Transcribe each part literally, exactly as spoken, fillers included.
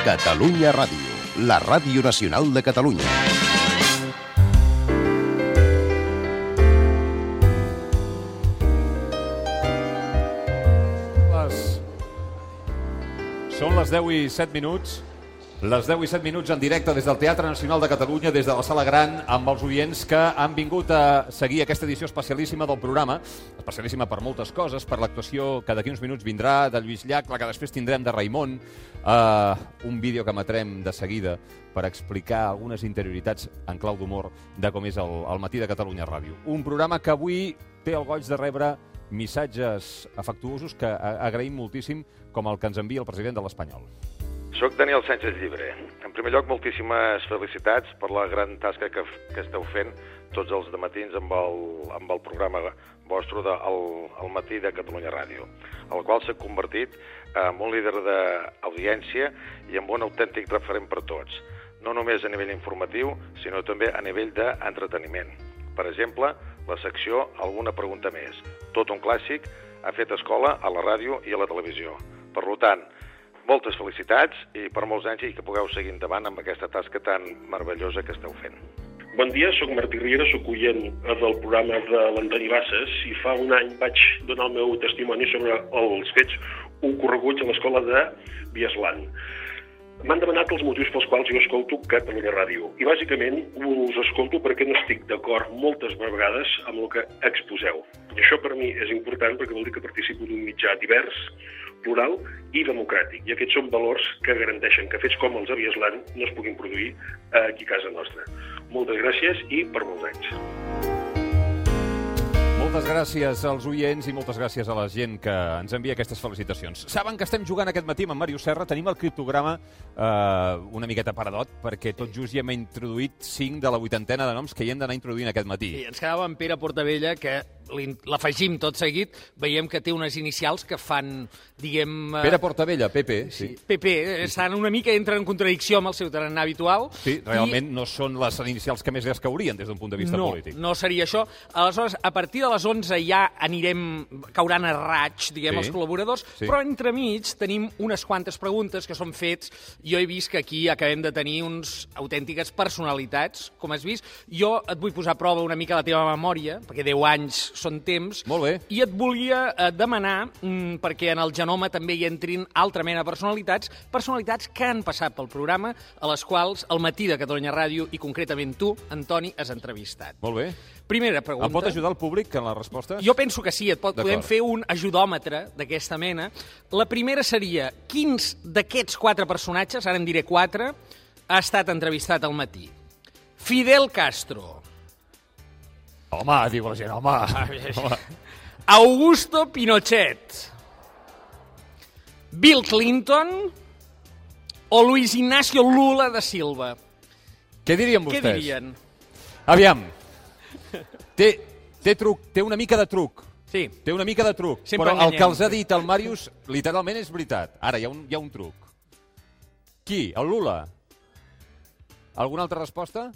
Catalunya Ràdio, la ràdio nacional de Catalunya. Les... Són les deu i set minuts. Les deu i set minuts en directe des del Teatre Nacional de Catalunya, des de la Sala Gran, amb els oients que han vingut a seguir aquesta edició especialíssima del programa, especialíssima per moltes coses, per l'actuació que d'aquí uns minuts vindrà de Lluís Llach, la que després tindrem de Raimon, uh, un vídeo que emetrem de seguida per explicar algunes interioritats en clau d'humor de com és el, el Matí de Catalunya Ràdio. Un programa que avui té el goig de rebre missatges afectuosos que agraïm moltíssim, com el que ens envia el president de l'Espanyol. Soc Daniel Sánchez Llibre. En primer lloc, moltíssimes felicitats per la gran tasca que, que esteu fent tots els dematins amb el, amb el programa vostre de el, el Matí de Catalunya Ràdio, el qual s'ha convertit en un líder d'audiència i en un autèntic referent per tots, no només a nivell informatiu, sinó també a nivell d'entreteniment. Per exemple, la secció Alguna pregunta més. Tot un clàssic, ha fet escola a la ràdio i a la televisió. Per tant, moltes felicitats i per molts anys i que pugueu seguir endavant amb aquesta tasca tan meravellosa que esteu fent. Bon dia, sóc Martí Riera, sóc oient del programa de l'Antoni Bassas i fa un any vaig donar el meu testimoni sobre els fets ocorreguts a l'escola de Biesland. M'han demanat els motius pels quals jo escolto Catalunya Ràdio i bàsicament us escolto perquè no estic d'acord moltes vegades amb el que exposeu. I això per mi és important perquè vol dir que participo d'un mitjà divers, plural i democràtic. I aquests són valors que garanteixen que fets com els de Biesland no es puguin produir aquí a casa nostra. Moltes gràcies i per molts anys. Moltes gràcies als oients i moltes gràcies a la gent que ens envia aquestes felicitacions. Saben que estem jugant aquest matí amb en Màrius Serra, tenim el criptograma eh, una miqueta paradot, perquè tot just ja hem introduït cinc de la vuitantena de noms que hi hem d'anar introduint aquest matí. Sí, ens quedava en Pere Portavella, que l'afegim tot seguit, veiem que té unes inicials que fan, diguem... Pere Portavella, P P, sí. P P, estan una mica, entren en contradicció amb el seu tarannà habitual. Sí, realment no són les inicials que més es caurien des d'un punt de vista polític. No, no seria això. Aleshores, a partir de les onze ja anirem, cauran a raig, diguem, els col·laboradors, però entremig tenim unes quantes preguntes que són fets. Jo he vist que aquí acabem de tenir uns autèntiques personalitats, com has vist. Jo et vull posar a prova una mica la teva memòria, perquè deu anys són temps. Molt bé. I et volia eh, demanar, mm, perquè en el genoma també hi entrin altra mena de personalitats, personalitats que han passat pel programa, a les quals el Matí de Catalunya Ràdio, i concretament tu, Antoni, has entrevistat. Molt bé. Primera pregunta. Em pot ajudar el públic en les respostes? Jo penso que sí, et pot, podem fer un ajudòmetre d'aquesta mena. La primera seria, quins d'aquests quatre personatges, ara en diré quatre, ha estat entrevistat al Matí? Fidel Castro. Home, diu la gent, home. Augusto Pinochet. Bill Clinton o Luis Ignacio Lula da Silva. Què dirien vostès? Què dirien? Aviam. Té, té truc, té una mica de truc. Sí. Té una mica de truc. Sempre però enganyem. El que els ha dit el Màrius, literalment és veritat. Ara, hi ha un, hi ha un truc. Qui? El Lula? Alguna altra resposta?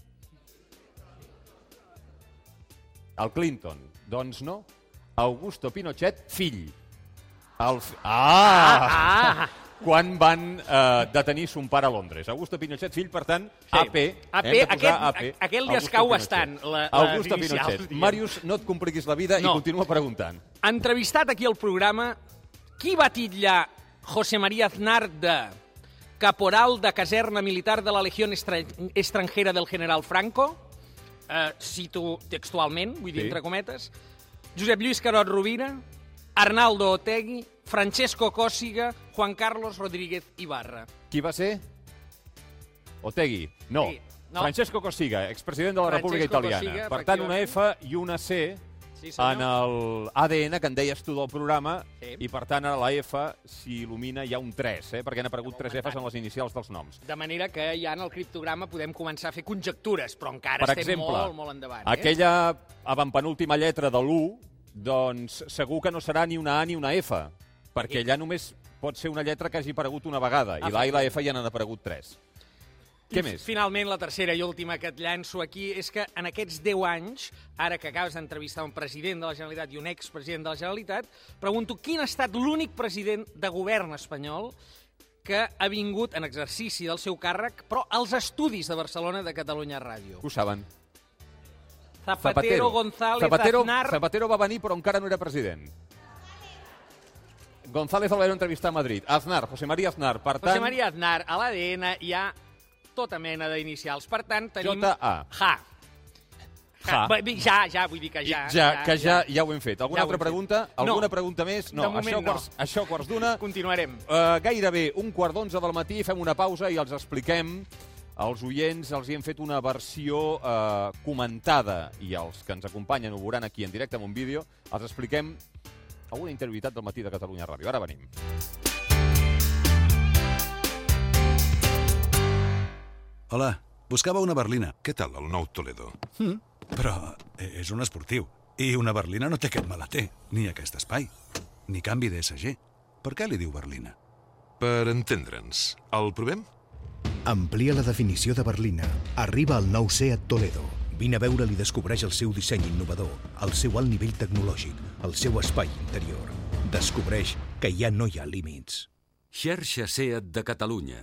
El Clinton. Doncs no. Augusto Pinochet, fill. El fi... Ah! Ah! Quan van eh, detenir son pare a Londres. Augusto Pinochet, fill, per tant, sí. A P. A P, Hem de posar aquest, A P. aquest li escau bastant, la, Augusto les inicials. Pinochet. Màrius, no et compliquis la vida No. i continua preguntant. Entrevistat aquí al programa, qui va titllar José María Aznar de caporal de caserna militar de la Legión Estra Estrangera del General Franco? Uh, cito textualment, vull dir, Sí. entre cometes. Josep Lluís Carot Rovira, Arnaldo Otegi, Francesco Còssiga, Juan Carlos Rodríguez Ibarra. Qui va ser? Otegui. No. Sí, no. Francesco Còssiga, expresident de la Francesco República Italiana. Còssiga, Per tant, una F i una C Sí, senyor. en el A D N que en deies tu del programa, Sí. i per tant, ara la F s'hi il·lumina, hi ha un tres, eh? perquè han aparegut tres Fs en les inicials dels noms. De manera que ja en el criptograma podem començar a fer conjectures, però encara Per estem exemple, molt, molt endavant. Eh? aquella avantpenúltima lletra de l'U, doncs segur que no serà ni una A ni una F, perquè allà només pot ser una lletra que hagi aparegut una vegada, i l'A i la F ja n'han aparegut tres. Què I més? Finalment, la tercera i última que et llanço aquí és que en aquests deu anys, ara que acabes d'entrevistar un president de la Generalitat i un expresident de la Generalitat, pregunto quin ha estat l'únic president de govern espanyol que ha vingut en exercici del seu càrrec, però als estudis de Barcelona de Catalunya Ràdio. Ho saben. Zapatero, González, Zapatero, Aznar... Zapatero va venir, però encara no era president. González el va entrevistar a Madrid. Aznar, José María Aznar. Per tant... José María Aznar, a l'A D N hi ha tota mena d'inicials. Per tant, tenim... J A. Ja. Ja. Ja, ja, vull dir que ja. Ja, que ja, ja ho hem fet. Alguna Ja ho altra hem pregunta? fet. Alguna No. pregunta més? No, De moment això, no. quarts, això quarts d'una. Continuarem. Uh, gairebé un quart d'onze del matí, fem una pausa i els expliquem. Els oients els hi hem fet una versió uh, comentada i els que ens acompanyen ho veuran aquí en directe amb un vídeo. Els expliquem alguna interioritat del matí de Catalunya Ràdio. Ara venim. Hola, buscava una berlina. Què tal el nou Toledo? Mm, però és un esportiu. I una berlina no té aquest maleter, ni aquest espai, ni canvi d'E S G. Per què li diu berlina? Per entendre'ns, el provem? Amplia la definició de berlina. Arriba al nou Seat Toledo. Vine a veure'l i descobreix el seu disseny innovador, el seu alt nivell tecnològic, el seu espai interior. Descobreix que ja no hi ha límits. Xarxa Seat de Catalunya.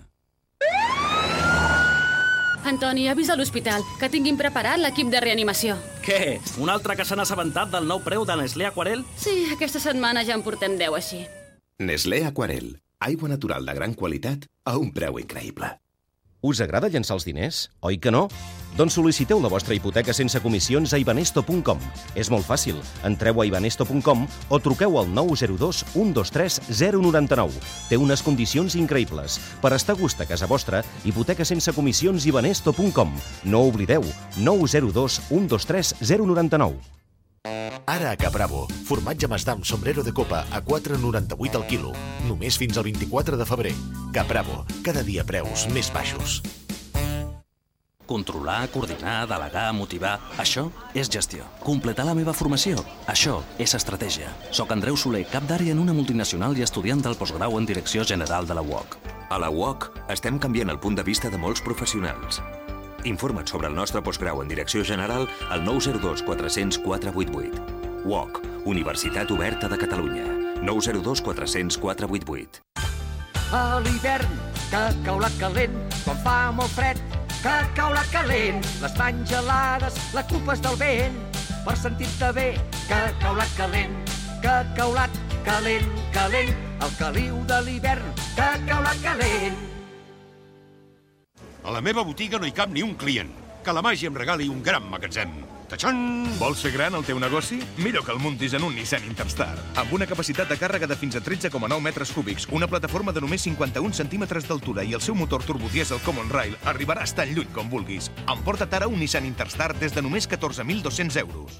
Antoni, avisa a l'hospital que tinguin preparat l'equip de reanimació. Què? Un altre que s'han assabentat del nou preu de Nestlé Aquarel? Sí, aquesta setmana ja en portem deu així. Nestlé Aquarel. Aigua natural de gran qualitat a un preu increïble. Us agrada llençar els diners? Oi que no? Doncs sol·liciteu la vostra hipoteca sense comissions a ibanesto punt com. És molt fàcil. Entreu a ibanesto punt com o truqueu al nou zero dos, un dos tres, zero nou nou. Té unes condicions increïbles. Per estar a gust a casa vostra, hipoteca sense comissions ibanesto punt com. No oblideu, nou zero dos, un dos tres, zero nou nou. Ara a Capravo, formatge Masdam sombrero de copa a quatre noranta-vuit al quilo. Només fins al vint-i-quatre de febrer. Capravo, cada dia preus més baixos. Controlar, coordinar, delegar, motivar... Això és gestió. Completar la meva formació. Això és estratègia. Soc Andreu Soler, cap d'àrea en una multinacional i estudiant del postgrau en Direcció General de la U O C. A la U O C estem canviant el punt de vista de molts professionals. Informa't sobre el nostre postgrau en Direcció General al nou zero dos, quatre zero zero, quatre vuit vuit. U O C, Universitat Oberta de Catalunya. nou zero dos, quatre zero zero, quatre vuit vuit. A l'hivern, que cau la calent, quan fa molt fred, que cau la calent. Les mans gelades, la culpa és del vent, per sentir-te bé, que cau la calent, que cau la calent, calent. El caliu de l'hivern, que cau la calent. A la meva botiga no hi cap ni un client. Que la màgia em regali un gran magatzem. Tachan! Vols fer gran el teu negoci? Millor que el muntis en un Nissan Interstar. Amb una capacitat de càrrega de fins a tretze coma nou metres cúbics, una plataforma de només cinquanta-un centímetres d'altura i el seu motor turbodièsel Common Rail arribaràs tan lluny com vulguis. Emporta't ara un Nissan Interstar des de només catorze mil dos-cents euros.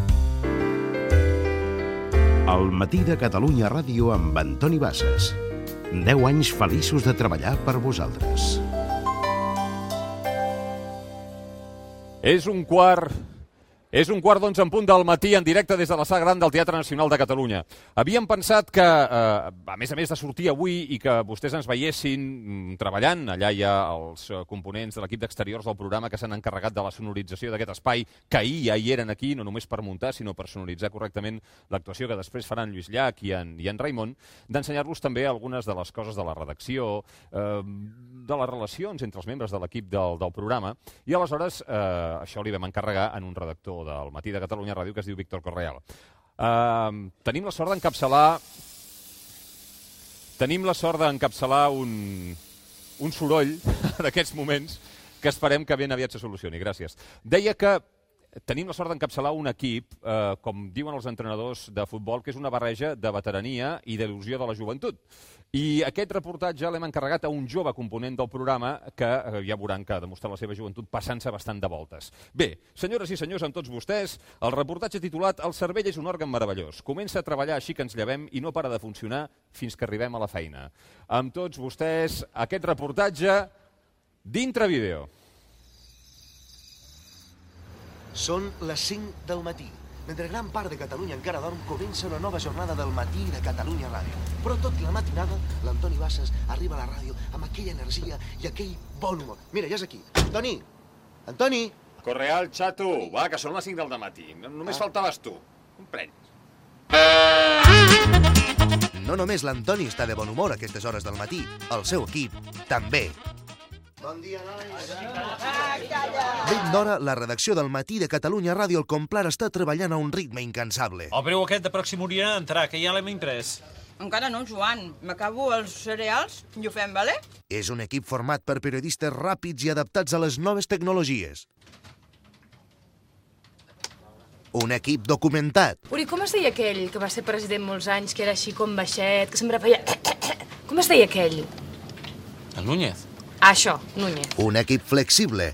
El matí de Catalunya Ràdio amb Antoni Bassas. deu anys feliços de treballar per vosaltres. És un quart... És un quart d'onze en punt del matí en directe des de la sala gran del Teatre Nacional de Catalunya. Havíem pensat que, eh, a més a més de sortir avui i que vostès ens veiessin mm, treballant, allà hi ha els eh, components de l'equip d'exteriors del programa que s'han encarregat de la sonorització d'aquest espai, que ahir ja hi eren aquí, no només per muntar, sinó per sonoritzar correctament l'actuació que després faran Lluís Llach i en, i en Raimon, d'ensenyar-los també algunes de les coses de la redacció, eh, de les relacions entre els membres de l'equip del, del programa, i aleshores eh, això li vam encarregar en un redactor del Matí de Catalunya Ràdio que es diu Víctor Correal. Uh, tenim la sort d'encapçalar tenim la sort d'encapçalar un, un soroll d'aquests moments que esperem que ben aviat se solucioni. Gràcies. Deia que tenim la sort d'encapçalar un equip, eh, com diuen els entrenadors de futbol, que és una barreja de veterania i d'il·lusió de la joventut. I aquest reportatge l'hem encarregat a un jove component del programa que eh, ja veuran que ha demostrat la seva joventut passant-se bastant de voltes. Bé, senyores i senyors, amb tots vostès, el reportatge titulat El cervell és un òrgan meravellós. Comença a treballar així que ens llevem i no para de funcionar fins que arribem a la feina. Amb tots vostès, aquest reportatge d'Intra Vídeo. Són les cinc del matí. Mentre gran part de Catalunya encara dorm, comença una nova jornada del matí de Catalunya Ràdio. Però tot i la matinada, l'Antoni Bassas arriba a la ràdio amb aquella energia i aquell bon humor. Mira, ja és aquí. Antoni! Antoni! Correal, xato! Va, que són les cinc del dematí. Només faltaves tu. Un preny. no només l'Antoni està de bon humor a aquestes hores del matí, el seu equip també. Bon dia, nois. Ben d'hora, la redacció del Matí de Catalunya Ràdio al Complar està treballant a un ritme incansable. El breu aquest de Pròxim Orient entrarà, que ja l'hem imprès. Encara no, Joan. M'acabo els cereals i ho fem, vale? És un equip format per periodistes ràpids i adaptats a les noves tecnologies. Un equip documentat. Uri, com es deia aquell que va ser president molts anys, que era així com baixet, que sempre feia... Com es deia aquell? El Núñez. Ah, això, Núñez. Un equip flexible.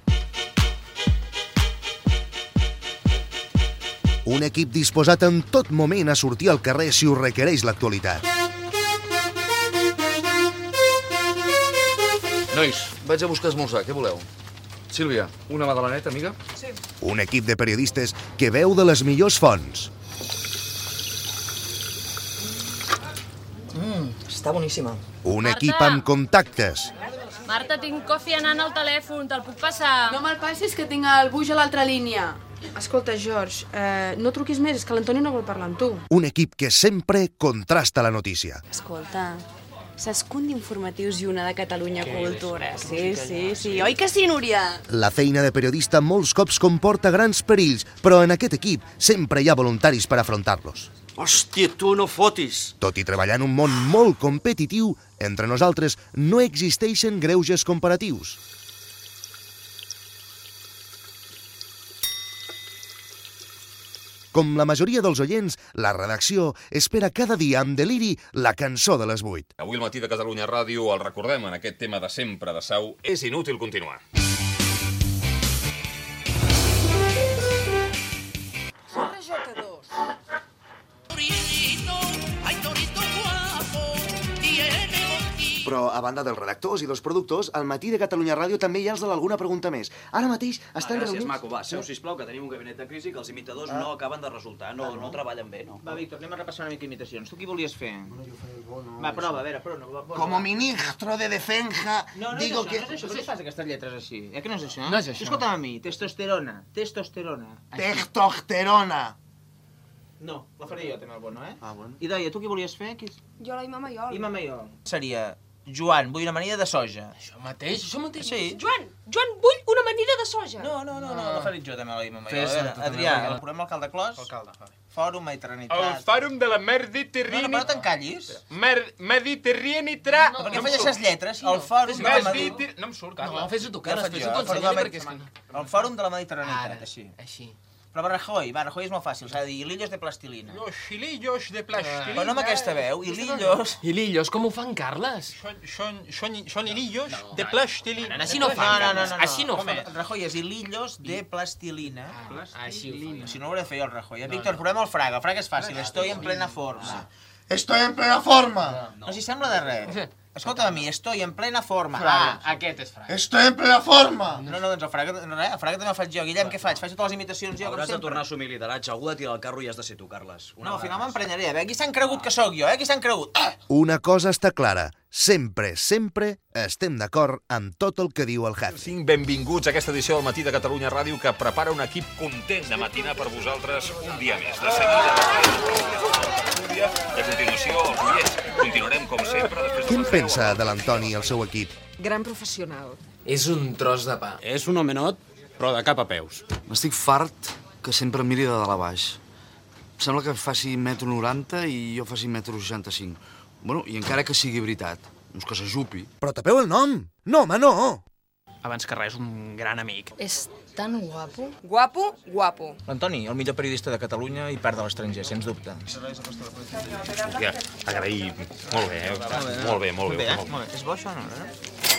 Un equip disposat en tot moment a sortir al carrer si ho requereix l'actualitat. Nois, vaig a buscar esmorzar, què voleu? Sílvia, una magdaleneta, amiga? Sí. Un equip de periodistes que veu de les millors fonts. Mmm, està boníssima. Un Marta. equip amb contactes. Marta, tinc coffee anant al telèfon, te'l puc passar? No me'l passis, que tinc el Buix a l'altra línia. Escolta, George, eh, no truquis més, és que l'Antoni no vol parlar amb tu. Un equip que sempre contrasta la notícia. Escolta, saps que un d'informatius i una de Catalunya Cultura? Sí, sí, sí. Oi que sí, Núria? La feina de periodista molts cops comporta grans perills, però en aquest equip sempre hi ha voluntaris per afrontar-los. Hòstia, tu no fotis! Tot i treballar en un món molt competitiu, entre nosaltres no existeixen greuges comparatius. Com la majoria dels oients, la redacció espera cada dia amb deliri la cançó de les vuit. Avui al Matí de Catalunya Ràdio el recordem en aquest tema de sempre de Sau. És inútil continuar. Però, a banda dels redactors i dels productors, al Matí de Catalunya Ràdio també hi ha els de l'Alguna Pregunta Més. Ara mateix estan gràcies, reunits... maco, va, seu, sisplau, que tenim un gabinet de crisi que els imitadors Ah. no acaben de resultar, no, Ah, no? no treballen bé, no? Va, Víctor, anem a repassar una mica imitacions. Tu qui volies fer? Va, prova, a veure, prova. No, va, Como ministro de defensa, No, no digo és això, que... no és això. Per què fas aquestes lletres així? Eh que no és això? No és això. Escolta'm a mi, testosterona, testosterona. Així. Testosterona. No, la faré jo també el bono, eh? Ah, bueno. I Daia, tu qui volies fer? Qui... Jo la Ima Maiol. Ima Maiol. Seria Joan, vull una amanida de soja. Això mateix, això mateix. Sí. Joan, Joan, vull una amanida de soja. No, no, no, no, la faré jo també, la Ima Maiol. Fes, A veure, tu també, Adrià, Adrià. el programa Alcalde Clos? Alcalde, va. Fòrum Mediterrani. El Fòrum de la No, no, Mediterrània... però no t'encallis. Mer Mediterrània... No, perquè fes aquestes lletres, el Fòrum de la Mediterrània... Mediter... No em surt, No, Carles. fes-ho tu, Carles, fes-ho tu, ensenya-li perquè és que... El Fòrum de la Mediterrània, així. Així. Però per Rajoy, va, Rajoy és molt fàcil, s'ha de dir hilillos de plastilina. Los hilillos de plastilina... Però no amb aquesta veu, hilillos... Hilillos, com ho fan, Carles? Són, són, són, són hilillos de plastilina. Així no fan, No, no, no, no. Així no Com fan. és? Rajoy és hilillos de plastilina. Així ho fan. Si no ho hauré de fer jo, el Rajoy. Eh? Víctor, provem el Fraga. El Fraga és fàcil, estoy en plena forma. Estoy en plena forma. No s'hi sembla de res. Escolta a mi, estoy en plena forma. Fraga, aquest és Fraga. Estoy en plena forma. No, no, doncs el Fraga, res, el Fraga també el faig jo. Guillem, què faig? Faig totes les imitacions jo, com Hauràs de sempre. tornar a assumir lideratge, algú ha de tirar el carro i has de ser tu, Carles. No, al final m'emprenyaré. A veure, qui s'han cregut que sóc jo, eh? Qui s'han cregut? Eh! Una cosa està clara. Sempre, sempre estem d'acord amb tot el que diu el jefe. Cinc benvinguts a aquesta edició del Matí de Catalunya Ràdio que prepara un equip content de matinar per vosaltres un dia més. De seguida, i a continuació, els ullets. Continuarem, com sempre, després de Què en les pensa de l'Antoni i el seu equip? Gran professional. És un tros de pa. És un homenot, però de cap a peus. Estic fart que sempre em miri de dalt a baix. Sembla que faci metro noranta i jo faci metro seixanta-cinc. Bueno, i encara que sigui veritat, doncs que s'ajupi. Però tapeu el nom! No, home, no! Abans que res, un gran amic. És tan guapo. Guapo, guapo. L'Antoni, el millor periodista de Catalunya i part de l'estranger, sens dubte. Hòstia, agraït. Molt bé, eh? Molt bé, molt bé. eh? Molt bé. És bo això o no? Eh?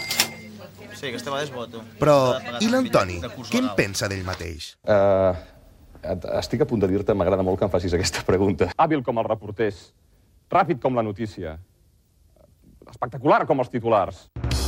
Sí, aquesta vegada és bo, tu. Però, i l'Antoni? Què en pensa d'ell mateix? Uh, estic a punt de dir-te, m'agrada molt que em facis aquesta pregunta. Hàbil com els reporters, ràpid com la notícia, espectacular com els titulars.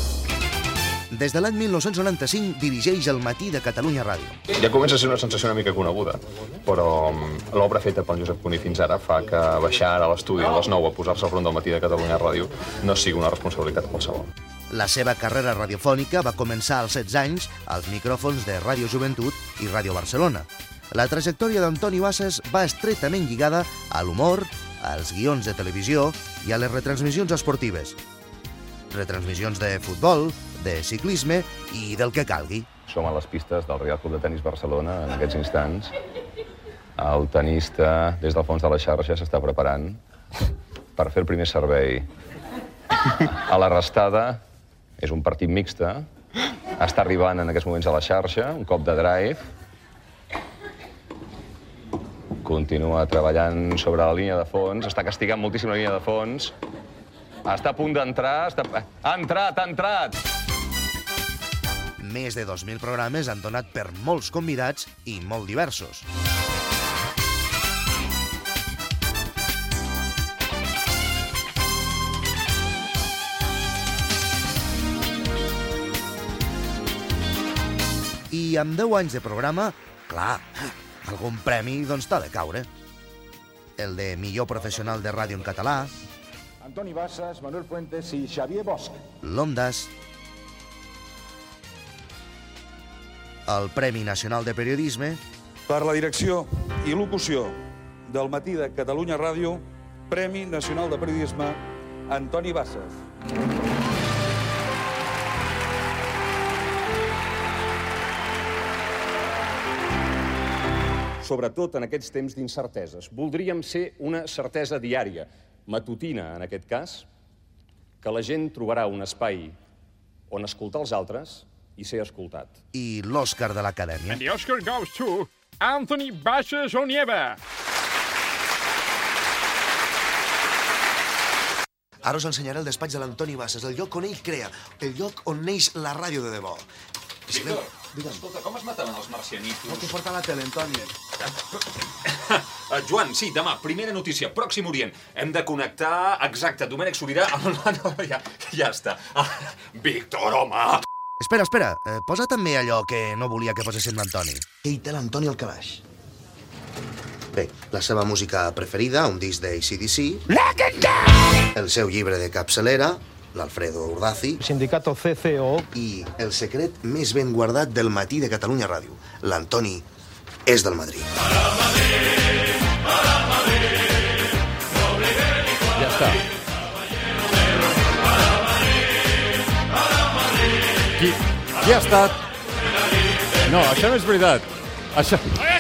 Des de l'any mil nou-cents noranta-cinc dirigeix el Matí de Catalunya Ràdio. Ja comença a ser una sensació una mica coneguda, però l'obra feta pel Josep Cuní fins ara fa que baixar ara a l'estudi a les nou a posar-se al front del Matí de Catalunya Ràdio no sigui una responsabilitat qualsevol. La seva carrera radiofònica va començar als setze anys als micròfons de Ràdio Joventut i Ràdio Barcelona. La trajectòria d'Antoni Bassas va estretament lligada a l'humor, als guions de televisió i a les retransmissions esportives. Retransmissions de futbol, de ciclisme i del que calgui. Som a les pistes del Real Club de Tenis Barcelona en aquests instants. El tenista, des del fons de la xarxa, s'està preparant per fer el primer servei. A la restada, és un partit mixta, està arribant en aquests moments a la xarxa, un cop de drive. Continua treballant sobre la línia de fons, està castigant moltíssim la línia de fons. Està a punt d'entrar, està... ha entrat, ha entrat! Més de dos mil programes han donat per molts convidats i molt diversos. I amb deu anys de programa, clar, algun premi doncs t'ha de caure. El de millor professional de ràdio en català, Antoni Bassas, Manuel Fuentes i Xavier Bosch. l'Ondas, el Premi Nacional de Periodisme, Per la direcció i locució del Matí de Catalunya Ràdio, Premi Nacional de Periodisme, Antoni Bassas. Sobretot en aquests temps d'incerteses. Voldríem ser una certesa diària, matutina en aquest cas, que la gent trobarà un espai on escoltar els altres i ser escoltat. I l'Òscar de l'Acadèmia. And the Oscar goes to Anthony Bassas Onieva. Ara us ensenyaré el despatx de l'Antoni Bassas, el lloc on ell crea, el lloc on neix la ràdio de debò. Víctor, escolta, com es mataven els marcianitos? No, que porta la tele, Antoni. Uh, Joan, sí, demà, primera notícia, Pròxim Orient. Hem de connectar, exacte, Domènec Sobirà amb la... No, ja, ja està. Ah, Víctor, home! Espera, espera, eh, posa també allò que no volia que posessin l'Antoni. Ell té l'Antoni al calaix. Bé, la seva música preferida, un disc d'A C D C, el seu llibre de capçalera, l'Alfredo Urdazi, Sindicato C C O, i el secret més ben guardat del Matí de Catalunya Ràdio. L'Antoni és del Madrid. Ja està. Qui, qui ha estat? No, això no és veritat. Això...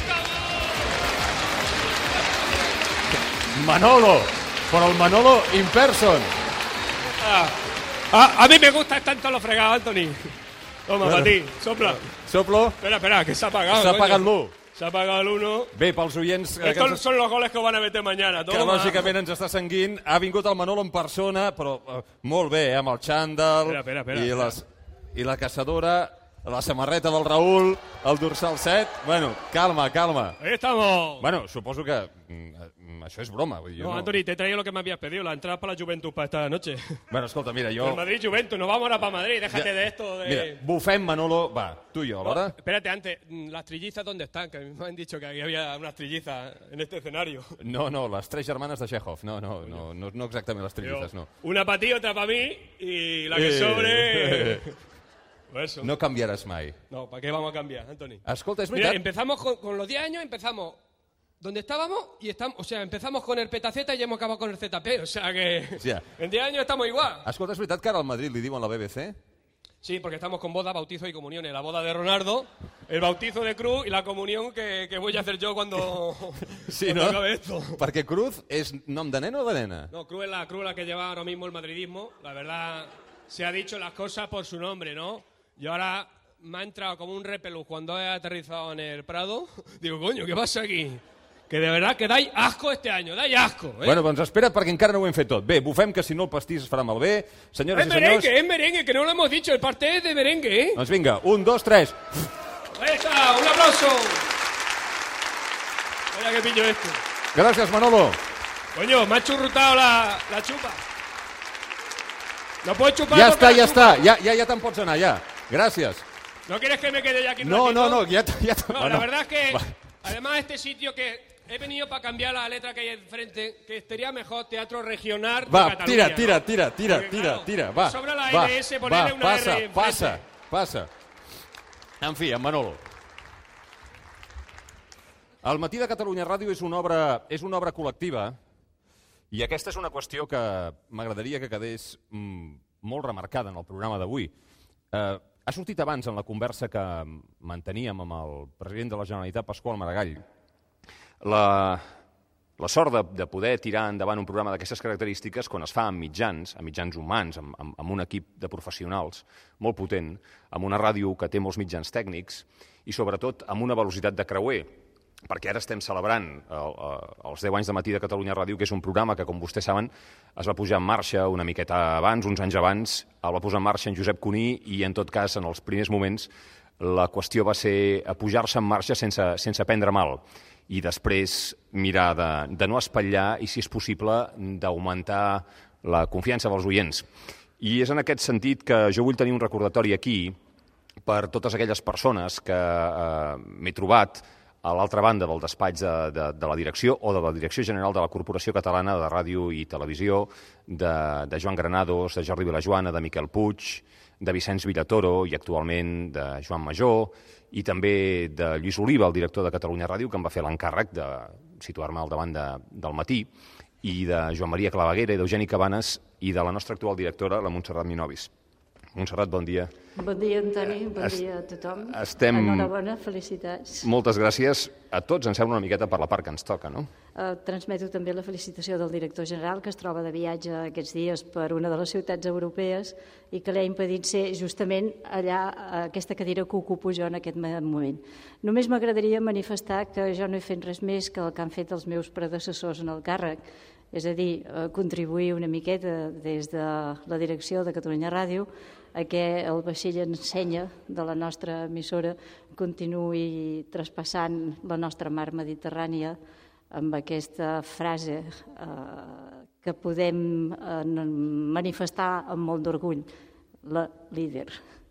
Manolo, però el Manolo in person. Ah, ah, a mí me gusta estar en todos los fregados, Anthony. Toma, Bueno. para ti, sopla. Soplo? Espera, espera, que se ha apagado. S'ha coño. apagat l'u. Se ha apagado el uno. Bé, pels oients... eh, que Estos ens- son los goles que van a meter mañana. que Toma. lògicament ens està seguint. Ha vingut el Manolo en persona, però eh, molt bé, eh, amb el xandall Espera, espera, espera, i, espera. les, i la caçadora, la samarreta del Raül, el dorsal set. Bueno, calma, calma. Ahí estamos. Bueno, suposo que mm, mm, això és broma. Vull dir, jo No, no, Anthony, te he traído lo que me habías pedido, la entrada para la Juventus para esta noche. Bueno, escolta, mira, jo... El Madrid-Juventus, nos vamos ahora para Madrid, déjate Ja. de esto. De... Mira, bufem, Manolo, va, tu i jo, No, alhora? espérate, antes, mm, ¿las trillizas dónde están? Que me han dicho que aquí había unas trillizas en este escenario. No, no, les tres germanes de Chekhov. No, no, no, no, no exactament les trillites, no. Una para ti, otra para mí, y la que Eh. sobre... Pues eso. No canviaràs mai. No, ¿para qué vamos a cambiar, Anthony? Escolta, és Mira, veritat... empezamos con, con los diez años, empezamos donde estábamos y estamos, o sea, empezamos con el petaceta y hemos acabado con el Z P, o sea que Ja. en diez años estamos igual. Escolta, és veritat que ara al Madrid li diuen la B B C? Sí, porque estamos con boda, bautizo y comuniones. La boda de Ronaldo, el bautizo de Cruz y la comunión que, que voy a hacer yo cuando, Sí, cuando no? acabe esto. Perquè Cruz és nom de nena o de nena? No, Cruz es la Cruz la que lleva ahora mismo el madridismo. La verdad, se ha dicho las cosas por su nombre, ¿no? Y ahora me ha entrado como un repelús cuando he aterrizado en el Prado. Digo, coño, ¿qué pasa aquí? Que de verdad que dais asco este año, dais asco, ¿eh? Bueno, doncs espera't perquè encara no ho hem fet tot. Bé, bufem que si no el pastís es farà malbé. Senyores es i senyors... merengue, es merengue, que no lo hemos dicho. El pastel es de merengue, ¿eh? Doncs vinga, un, dos, tres. Ahí está, un aplauso. Mira qué pillo esto. Gràcies, Manolo. Coño, me ha churrutado la, la chupa. ¿No puedo chupar? Ja porque està, la ja chupa? està. Ja, ja, ja te'n pots anar, ja. Gràcies. ¿No quieres que me quede ya aquí un No, ratito? no, no, ja... ja No, bueno, la verdad es que, va. además, este sitio que he venido para cambiar la letra que hay enfrente, que estaría mejor Teatro Regional de Va, Cataluña, tira, tira, ¿no? tira, tira, Porque, tira, claro, tira, va. sobra la va, L S, ponerle va, una passa, R enfrente. passa, passa. En fi, en Manolo. El Matí de Catalunya Ràdio és una obra, és una obra col·lectiva I aquesta és una qüestió que m'agradaria que quedés mm, molt remarcada en el programa d'avui. Eh, ha sortit abans en la conversa que manteníem amb el president de la Generalitat, Pasqual Maragall, la, la sort de, de poder tirar endavant un programa d'aquestes característiques quan es fa amb mitjans, amb mitjans humans, amb, amb, amb un equip de professionals molt potent, amb una ràdio que té molts mitjans tècnics i sobretot amb una velocitat de creuer, perquè ara estem celebrant el, els deu anys de Matí de Catalunya Ràdio, que és un programa que, com vostès saben, es va posar en marxa una miqueta abans, uns anys abans, el va posar en marxa en Josep Cuní i, en tot cas, en els primers moments, la qüestió va ser pujar-se en marxa sense, sense prendre mal i després mirar de, de no espatllar i, si és possible, d'augmentar la confiança dels oients. I és en aquest sentit que jo vull tenir un recordatori aquí per totes aquelles persones que eh, m'he trobat a l'altra banda del despatx de, de, de la direcció o de la Direcció General de la Corporació Catalana de Ràdio i Televisió, de, de Joan Granados, de Jordi Vilajoana, de Miquel Puig, de Vicenç Villatoro i actualment de Joan Major, i també de Lluís Oliva, el director de Catalunya Ràdio, que em va fer l'encàrrec de situar-me al davant de, del Matí, i de Joan Maria Claveguera i d'Eugeni Cabanes i de la nostra actual directora, la Montserrat Minovis. Montserrat, bon dia. Bon dia, Antoni, bon dia a tothom. Estem... Enhorabona, felicitats. Moltes gràcies a tots, em sembla una miqueta per la part que ens toca, no? Eh, transmeto també la felicitació del director general, que es troba de viatge aquests dies per una de les ciutats europees i que li ha impedit ser justament allà, a aquesta cadira que ocupo jo en aquest moment. Només m'agradaria manifestar que jo no he fet res més que el que han fet els meus predecessors en el càrrec, és a dir, contribuir una miqueta des de la direcció de Catalunya Ràdio a que el vaixell ensenya de la nostra emissora continuï traspassant la nostra mar Mediterrània amb aquesta frase eh, que podem eh, manifestar amb molt d'orgull, la líder.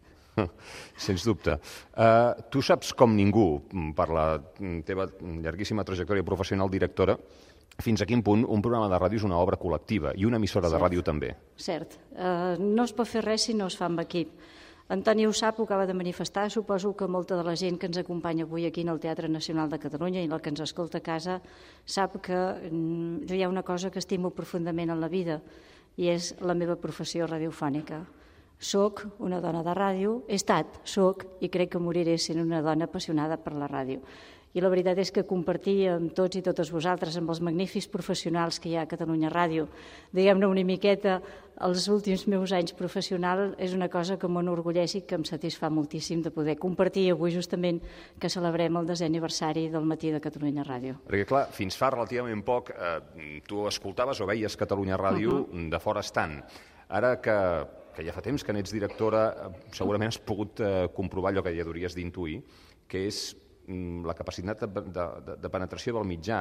Sens dubte. Uh, tu saps com ningú, per la teva llarguíssima trajectòria professional directora, fins a quin punt un programa de ràdio és una obra col·lectiva i una emissora de ràdio també. Cert. Uh, no es pot fer res si no es fa amb equip. Antoni ho sap, ho acaba de manifestar. Suposo que molta de la gent que ens acompanya avui aquí en el Teatre Nacional de Catalunya i la que ens escolta a casa sap que mm, jo hi ha una cosa que estimo profundament en la vida i és la meva professió radiofònica. Soc una dona de ràdio, he estat, soc i crec que moriré sent una dona apassionada per la ràdio. I la veritat és que compartir amb tots i totes vosaltres, amb els magnífics professionals que hi ha a Catalunya Ràdio, diguem-ne una miqueta els últims meus anys professionals, és una cosa que m'enorgulleix i que em satisfà moltíssim de poder compartir avui justament que celebrem el desè aniversari del Matí de Catalunya Ràdio. Perquè, clar, fins fa relativament poc eh, tu escoltaves o veies Catalunya Ràdio uh-huh. de fora estant. Ara que, que ja fa temps que n'ets directora, segurament has pogut eh, comprovar allò que ja hauries d'intuir, que és la capacitat de, de, de penetració del mitjà,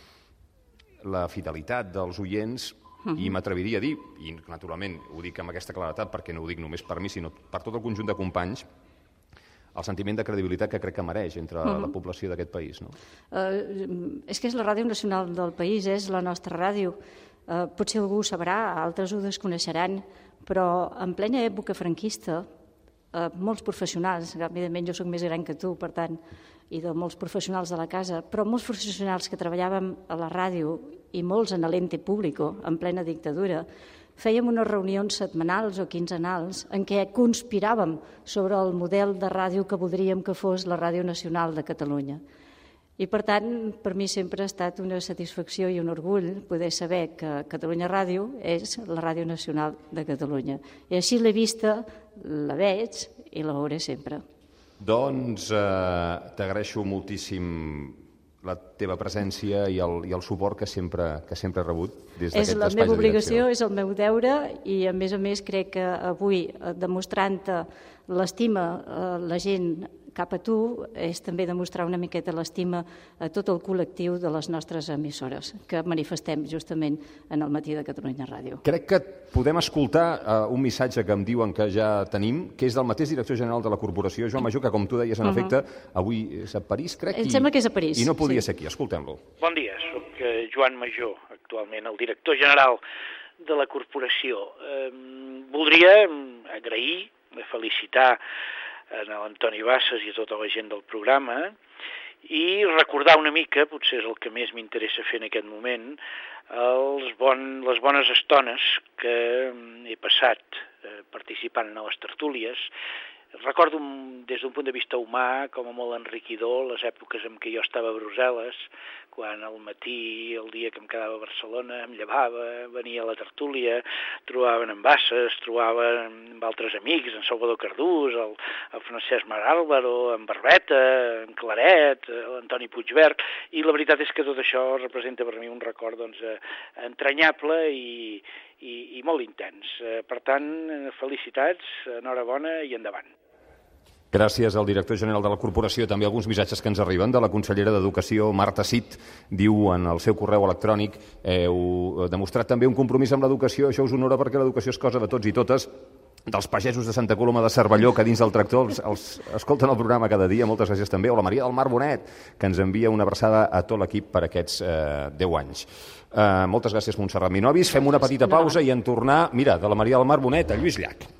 la fidelitat dels oients, uh-huh. i m'atreviria a dir, i naturalment ho dic amb aquesta claretat perquè no ho dic només per mi, sinó per tot el conjunt de companys, el sentiment de credibilitat que crec que mereix entre uh-huh. la població d'aquest país. No? Uh, és que és la ràdio nacional del país, és la nostra ràdio. Uh, potser algú ho sabrà, altres ho desconeixeran, però en plena època franquista, uh, molts professionals, evidentment jo soc més gran que tu, per tant, i de molts professionals de la casa, però molts professionals que treballàvem a la ràdio i molts en l'ente público, en plena dictadura, fèiem unes reunions setmanals o quinzenals en què conspiràvem sobre el model de ràdio que voldríem que fos la Ràdio Nacional de Catalunya. I, per tant, per mi sempre ha estat una satisfacció i un orgull poder saber que Catalunya Ràdio és la Ràdio Nacional de Catalunya. I així l'he vista, la veig i la veuré sempre. Doncs eh, t'agraeixo moltíssim la teva presència i el, i el suport que sempre, que sempre he rebut des d'aquest espai de direcció. És la meva obligació, és el meu deure i, a més a més, crec que avui, demostrant-te l'estima la gent cap a tu, és també demostrar una miqueta l'estima a tot el col·lectiu de les nostres emissores, que manifestem justament en el Matí de Catalunya Ràdio. Crec que podem escoltar uh, un missatge que em diuen que ja tenim, que és del mateix director general de la corporació, Joan Major, que, com tu deies, en uh-huh. efecte, avui és a París, crec, em sembla que és a París, i no podia sí. ser aquí. Escoltem-lo. Bon dia, soc Joan Major, actualment el director general de la corporació. Eh, voldria agrair, felicitar a l'Antoni Bassas i a tota la gent del programa i recordar una mica, potser és el que més m'interessa fer en aquest moment, els bon, les bones estones que he passat eh, participant a les tertúlies. Recordo des d'un punt de vista humà com a molt enriquidor les èpoques en què jo estava a Brussel·les, quan al matí, el dia que em quedava a Barcelona, em llevava, venia a la tertúlia, trobaven en Bassas, trobaven amb altres amics, en Salvador Cardús, el, el Francesc Mar Álvaro, en Barbeta, en Claret, l'Antoni Puigvert, i la veritat és que tot això representa per mi un record doncs, entranyable i, i, i molt intens. Per tant, felicitats, enhorabona i endavant. Gràcies al director general de la corporació. També alguns missatges que ens arriben de la consellera d'Educació, Marta Cid, diu en el seu correu electrònic: heu demostrat també un compromís amb l'educació, això us honora perquè l'educació és cosa de tots i totes, dels pagesos de Santa Coloma de Cervelló, que dins del tractor els, els escolten el programa cada dia, moltes gràcies també, o la Maria del Mar Bonet, que ens envia una abraçada a tot l'equip per aquests eh, deu anys. Eh, moltes gràcies, Montserrat Minovis. Fem una petita pausa i en tornar, mira, de la Maria del Mar Bonet a Lluís Llach.